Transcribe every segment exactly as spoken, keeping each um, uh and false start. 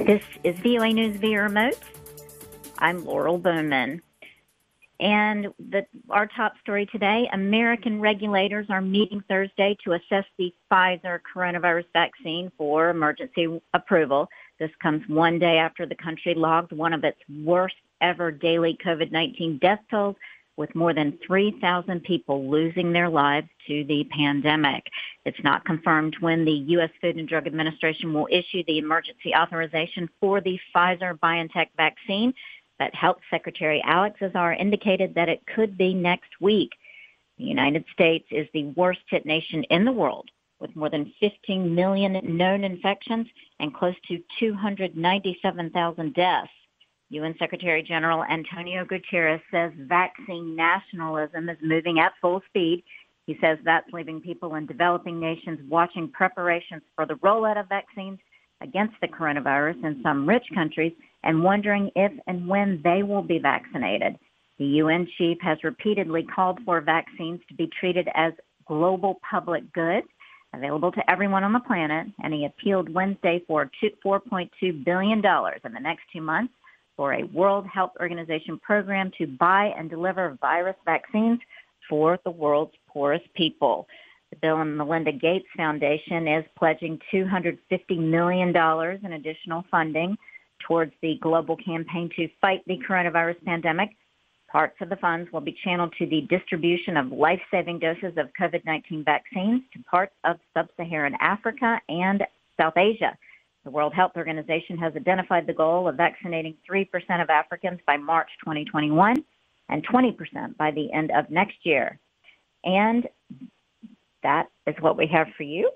This is V O A News via remote. I'm Laurel Bowman. And the, our top story today, American regulators are meeting Thursday to assess the Pfizer coronavirus vaccine for emergency approval. This comes one day after the country logged one of its worst ever daily COVID nineteen death tolls, with more than three thousand people losing their lives to the pandemic. It's not confirmed when the U S Food and Drug Administration will issue the emergency authorization for the Pfizer-BioNTech vaccine, but Health Secretary Alex Azar indicated that it could be next week. The United States is the worst-hit nation in the world, with more than fifteen million known infections and close to two hundred ninety-seven thousand deaths. U N Secretary General Antonio Guterres says vaccine nationalism is moving at full speed. He says that's leaving people in developing nations watching preparations for the rollout of vaccines against the coronavirus in some rich countries and wondering if and when they will be vaccinated. The U N chief has repeatedly called for vaccines to be treated as global public goods available to everyone on the planet, and he appealed Wednesday for four point two billion dollars in the next two months for a World Health Organization program to buy and deliver virus vaccines for the world's poorest people. The Bill and Melinda Gates Foundation is pledging two hundred fifty million dollars in additional funding towards the global campaign to fight the coronavirus pandemic. Parts of the funds will be channeled to the distribution of life-saving doses of COVID nineteen vaccines to parts of sub-Saharan Africa and South Asia. The World Health Organization has identified the goal of vaccinating three percent of Africans by March twenty twenty-one and twenty percent by the end of next year. And that is what we have for you.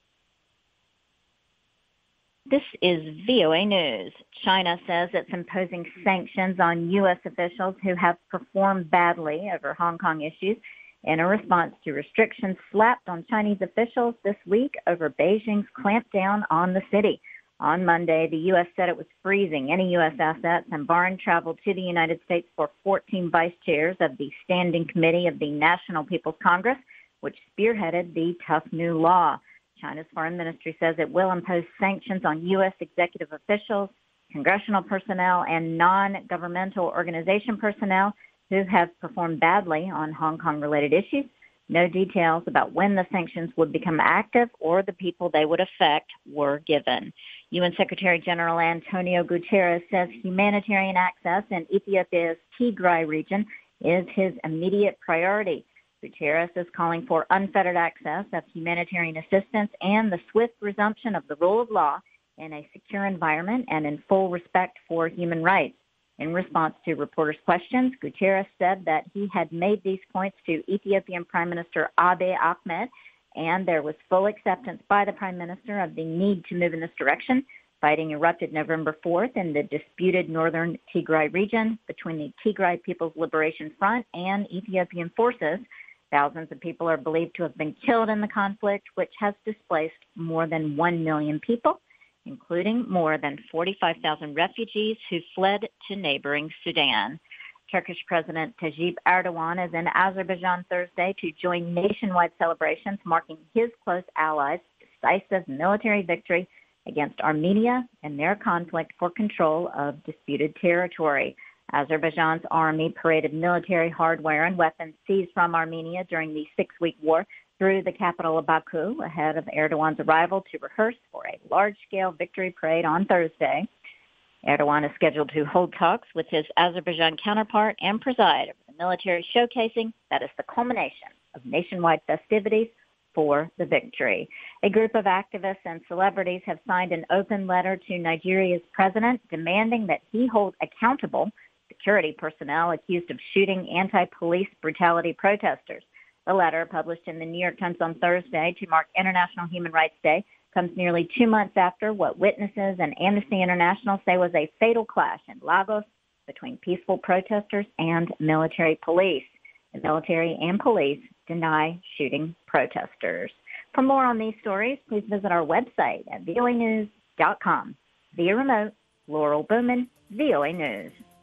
This is V O A News. China says it's imposing sanctions on U S officials who have performed badly over Hong Kong issues in a response to restrictions slapped on Chinese officials this week over Beijing's clampdown on the city. On Monday, the U S said it was freezing any U S assets and barring travel to the United States for fourteen vice chairs of the Standing Committee of the National People's Congress, which spearheaded the tough new law. China's foreign ministry says it will impose sanctions on U S executive officials, congressional personnel, and non-governmental organization personnel who have performed badly on Hong Kong-related issues. No details about when the sanctions would become active or the people they would affect were given. U N Secretary General Antonio Guterres says humanitarian access in Ethiopia's Tigray region is his immediate priority. Guterres is calling for unfettered access of humanitarian assistance and the swift resumption of the rule of law in a secure environment and in full respect for human rights. In response to reporters' questions, Guterres said that he had made these points to Ethiopian Prime Minister Abiy Ahmed, and there was full acceptance by the Prime Minister of the need to move in this direction. Fighting erupted November fourth in the disputed northern Tigray region between the Tigray People's Liberation Front and Ethiopian forces. Thousands of people are believed to have been killed in the conflict, which has displaced more than one million people, including more than forty-five thousand refugees who fled to neighboring Sudan. Turkish President Tayyip Erdogan is in Azerbaijan Thursday to join nationwide celebrations marking his close allies' decisive military victory against Armenia in their conflict for control of disputed territory. Azerbaijan's army paraded military hardware and weapons seized from Armenia during the six-week war through the capital of Baku ahead of Erdogan's arrival to rehearse for a large-scale victory parade on Thursday. Erdogan is scheduled to hold talks with his Azerbaijan counterpart and preside over the military showcasing that is the culmination of nationwide festivities for the victory. A group of activists and celebrities have signed an open letter to Nigeria's president demanding that he hold accountable security personnel accused of shooting anti-police brutality protesters. The letter, published in the New York Times on Thursday to mark International Human Rights Day, comes nearly two months after what witnesses and Amnesty International say was a fatal clash in Lagos between peaceful protesters and military police. The military and police deny shooting protesters. For more on these stories, please visit our website at V O A news dot com. Via remote, Laurel Bowman, V O A News.